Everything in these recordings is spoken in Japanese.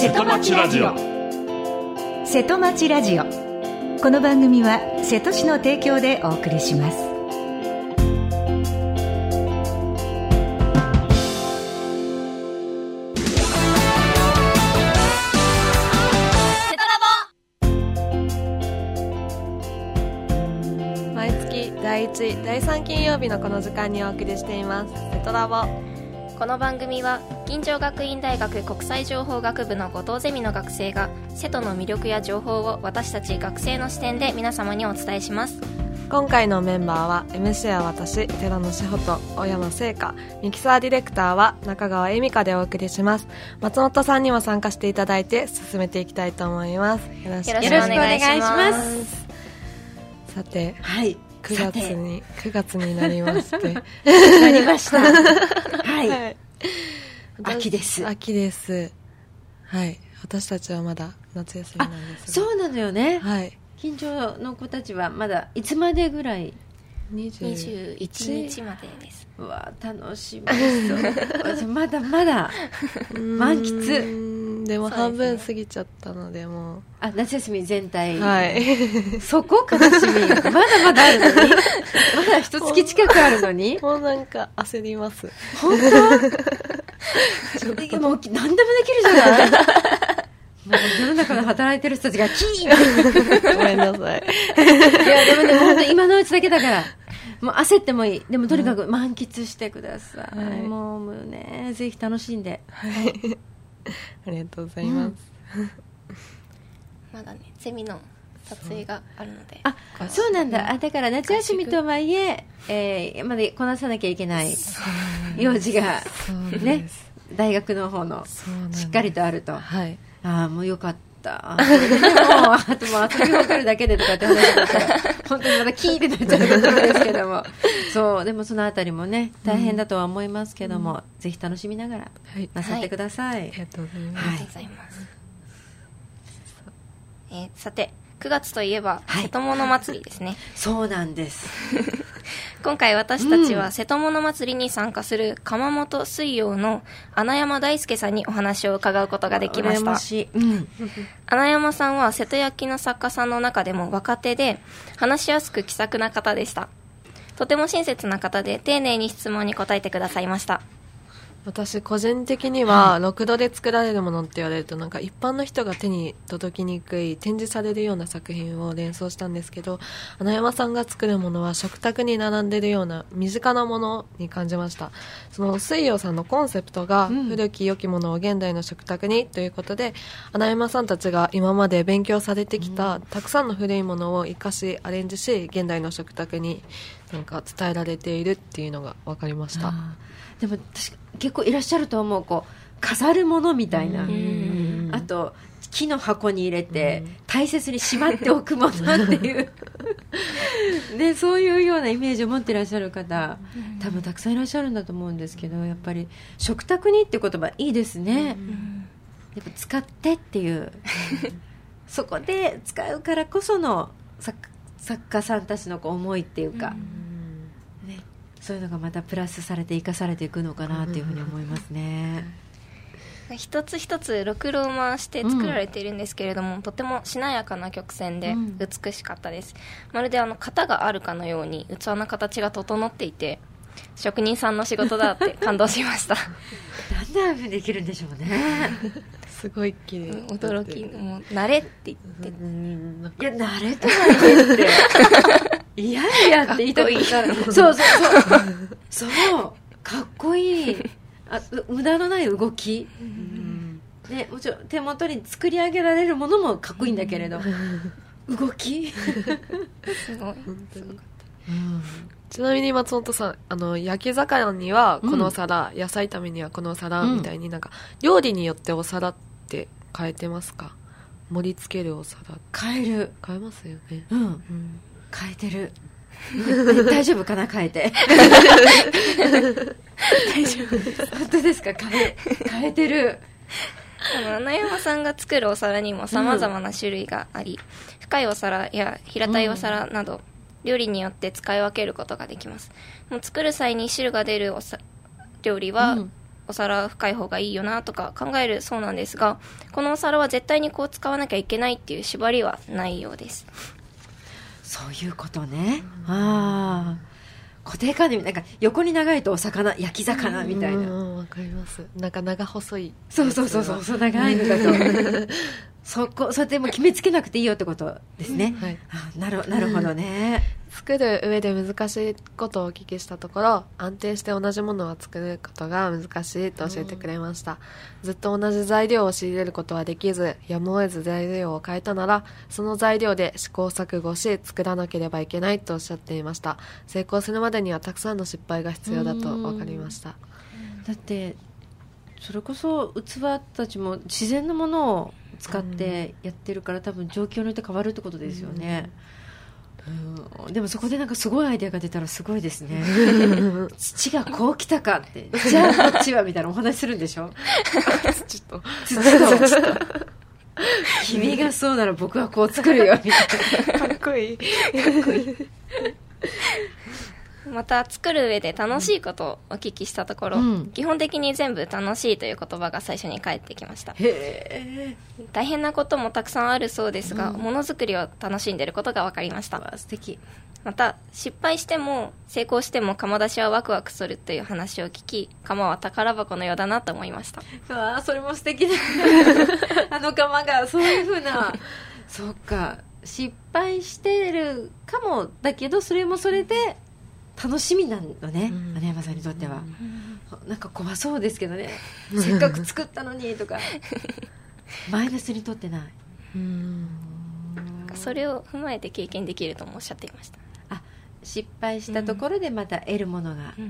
瀬戸町ラジオ。 瀬戸町ラジオ。この番組は瀬戸市の提供でお送りします。 毎月第1、第3金曜日のこの時間にお送りしています瀬戸ラボ。 この番組は金城学院大学国際情報学部の後藤ゼミの学生が瀬戸の魅力や情報を私たち学生の視点で皆様にお伝えします。 今回のメンバーは MC は私寺野志保と小山聖華、ミキサーディレクターは中川恵美香でお送りします。松本さんにも参加していただいて進めていきたいと思います。よろしくお願いします。さて、 はい、 9月になりましてなりましたはい、はい、秋です。 はい、私たちはまだ夏休みなんですが。 そうなのよね。 はい。 近所の子たちはまだいつまでぐらい ？21日までです。 うわ楽しみそうまだまだ満喫。 でも半分過ぎちゃったのでもう夏休み全体、 はい、 そこ悲しみまだまだあるのにまだ一月近くあるのにもうなんか焦ります。 本当もう何でもできるじゃないもう世の中で働いてる人たちがキーンごめんなさい。いやでもね本当今のうちだけだからもう焦ってもいい。でもとにかく満喫してください、はい、もうねぜひ楽しんで、 はい、ありがとうございます、 まだねゼミの撮影があるので。 そうなんだ。だから夏休みとはいえまだこなさなきゃいけない用事がね大学の方のしっかりとあると、はい、もうよかった。あともう遊びをかるだけでとかって話だったら本当にまたキーってなっちゃうところですけどもそうでもそのあたりもね大変だとは思いますけども、ぜひ楽しみながらなさってください、 ありがとうございます、 ありがとうございます、さて9月といえば瀬戸物祭りですね、 そうなんです今回私たちは瀬戸物祭りに参加する窯元水曜の穴山大輔さんにお話を伺うことができました。穴山さんは瀬戸焼の作家さんの中でも若手で話しやすく気さくな方でした。とても親切な方で丁寧に質問に答えてくださいました。 私個人的には6度で作られるものって言われるとなんか一般の人が手に届きにくい展示されるような作品を連想したんですけど、穴山さんが作るものは食卓に並んでいるような身近なものに感じました。その水曜さんのコンセプトが古き良きものを現代の食卓にということで、穴山さんたちが今まで勉強されてきたたくさんの古いものを生かしアレンジし現代の食卓になんか伝えられているっていうのが分かりました。 でも確か結構いらっしゃると思う。こう飾るものみたいな、あと木の箱に入れて大切にしまっておくものっていうでそういうようなイメージを持っていらっしゃる方多分たくさんいらっしゃるんだと思うんですけど、やっぱり食卓にって言葉いいですね、やっぱ使ってっていうそこで使うからこその作家さんたちの思いっていうか、そういうのがまたプラスされて生かされていくのかなというふうに思いますね。 一つ一つろくろを回して作られているんですけれども、とてもしなやかな曲線で美しかったです、まるで型があるかのように器の形が整っていて職人さんの仕事だって感動しましたなんでできるんでしょうねすごい綺麗、 驚き、もう慣れって言って、 いや慣れとは言えっていやいやって言いたくなるそうかっこいい。無駄のない動き、ね、もちろん手元に作り上げられるものもかっこいいんだけれど、動きすごいちなみに松本さん焼き魚にはこのお皿、野菜炒めにはこのお皿みたいになんか料理によってお皿って変えてますか？盛り付けるお皿変えますよね。 変えてる大丈夫かな変えて大丈夫本当ですか？変えてる。 穴山さんが作るお皿にも様々な種類があり、深いお皿や平たいお皿など、料理によって使い分けることができます。もう作る際に汁が出る料理は、 お皿深い方がいいよなとか考えるそうなんですが、このお皿は絶対にこう使わなきゃいけないっていう縛りはないようです。 そういうことね。ああ、固定観念、なんか横に長いとお魚、焼き魚みたいな。 わかります。なんか長細い。 そう長いのだとそれでも決めつけなくていいよってことですね。 はい、 なるほどね。 作る上で難しいことをお聞きしたところ、安定して同じものを作ることが難しいと教えてくれました。ずっと同じ材料を仕入れることはできず、やむを得ず材料を変えたなら、その材料で試行錯誤し作らなければいけないとおっしゃっていました。成功するまでにはたくさんの失敗が必要だと分かりました。 だってそれこそ器たちも自然のものを使ってやってるから、多分状況によって変わるってことですよね。でもそこでなんかすごいアイデアが出たらすごいですね。土がこう来たかって、じゃあこっちはみたいなお話するんでしょ。土と君がそうなら僕はこう作るよみたいな。 かっこいい。 また作る上で楽しいことをお聞きしたところ、基本的に全部楽しいという言葉が最初に返ってきました。大変なこともたくさんあるそうですが、ものづくりを楽しんでいることが分かりました。 素敵。 また失敗しても成功しても窯出しはワクワクするという話を聞き、窯は宝箱のようだなと思いました。 それも素敵だ。あの窯がそういう風なそっか、失敗してるかもだけど、それもそれで楽しみなのね、穴山さんにとっては。なんか怖そうですけどね、せっかく作ったのにとかマイナスにとってない。 それを踏まえて経験できるともおっしゃっていました。 失敗したところでまた得るものがある。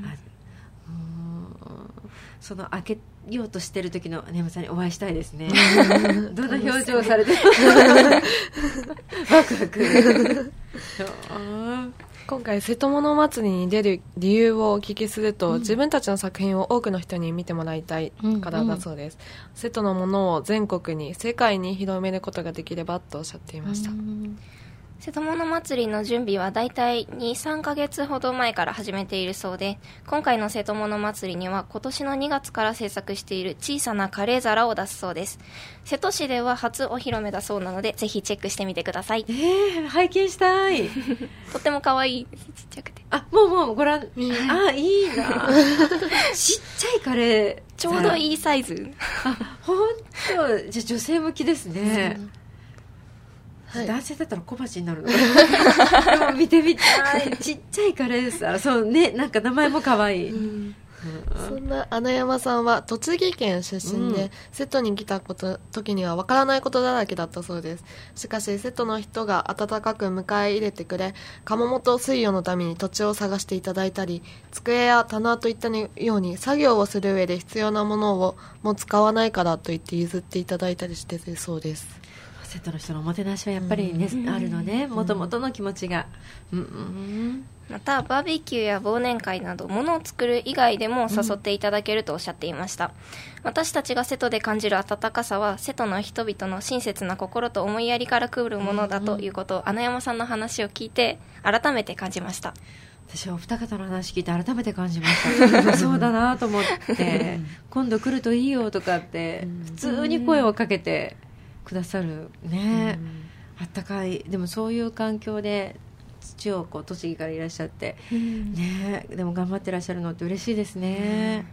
その開けようとしてる時の穴山さんにお会いしたいですね。どんな表情をされてるワクワク。 今回瀬戸物祭りに出る理由をお聞きすると、自分たちの作品を多くの人に見てもらいたいからだそうです。瀬戸のものを全国に世界に広めることができればとおっしゃっていました。 瀬戸物祭りの準備はだいたい 2,3 ヶ月ほど前から始めているそうで、今回の瀬戸物祭りには今年の2月から制作している小さなカレー皿を出すそうです。瀬戸市では初お披露目だそうなので、ぜひチェックしてみてください。 拝見したい。 とっても可愛いです、ちっちゃくて。 もうご覧。いいな。ちっちゃいカレー、 ちょうどいいサイズ。 本当。じゃあ女性向きですね。男性だったら小鉢になるの。でも見てみたい。ちっちゃいカレーさ、そうね、なんか名前も可愛い。 そんな穴山さんは栃木県出身で、瀬戸に来た時にはわからないことだらけだったそうです。しかし瀬戸の人が温かく迎え入れてくれ、窯元水曜のために土地を探していただいたり、机や棚といったように作業をする上で必要なものをもう使わないからと言って譲っていただいたりしてるそうです。 瀬戸の人のおもてなしはやっぱり、あるのね、もともとの気持ちが。 またバーベキューや忘年会など物を作る以外でも誘っていただけるとおっしゃっていました。私たちが瀬戸で感じる温かさは、瀬戸の人々の親切な心と思いやりからくるものだということを、穴山さんの話を聞いて改めて感じました。 私はお二方の話聞いて改めて感じました。そうだなと思って今度来るといいよとかって普通に声をかけてくださるね。あったかい。でもそういう環境で土を栃木からいらっしゃって、ね、でも頑張ってらっしゃるのって嬉しいですね。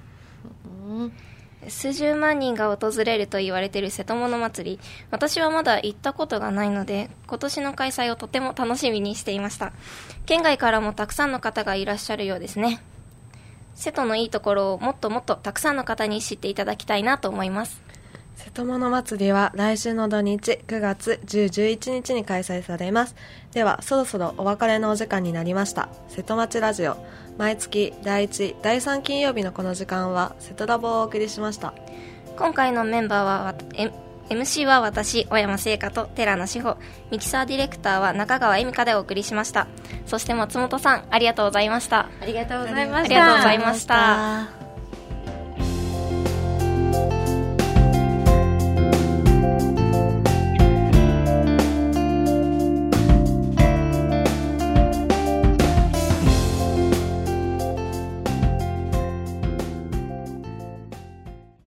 数十万人が訪れると言われている瀬戸物祭り、私はまだ行ったことがないので、今年の開催をとても楽しみにしていました。県外からもたくさんの方がいらっしゃるようですね。瀬戸のいいところをもっともっとたくさんの方に知っていただきたいなと思います。 瀬戸物祭りは来週の土日9月10、11日に開催されます。ではそろそろお別れのお時間になりました。瀬戸町ラジオ、毎月第1、第3金曜日のこの時間は瀬戸ラボをお送りしました。 今回のメンバーはMC は私、小山聖華と寺野志保、ミキサーディレクターは中川恵美香でお送りしました。そして松本さん、ありがとうございました。 ありがとうございました。 ありがとうございました。